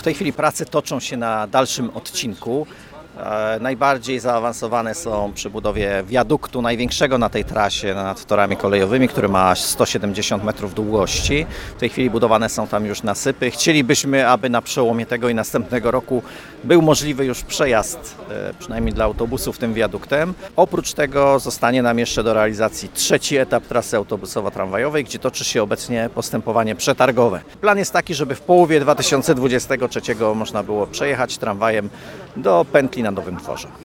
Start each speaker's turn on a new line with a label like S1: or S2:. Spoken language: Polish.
S1: tej chwili prace toczą się na dalszym odcinku. Najbardziej zaawansowane są przy budowie wiaduktu największego na tej trasie nad torami kolejowymi, który ma 170 metrów długości. W tej chwili budowane są tam już nasypy. Chcielibyśmy, aby na przełomie tego i następnego roku był możliwy już przejazd, przynajmniej dla autobusów, tym wiaduktem. Oprócz tego zostanie nam jeszcze do realizacji trzeci etap trasy autobusowo-tramwajowej, gdzie toczy się obecnie postępowanie przetargowe. Plan jest taki, żeby w połowie 2023 można było przejechać tramwajem do pętli na Nowym Dworze.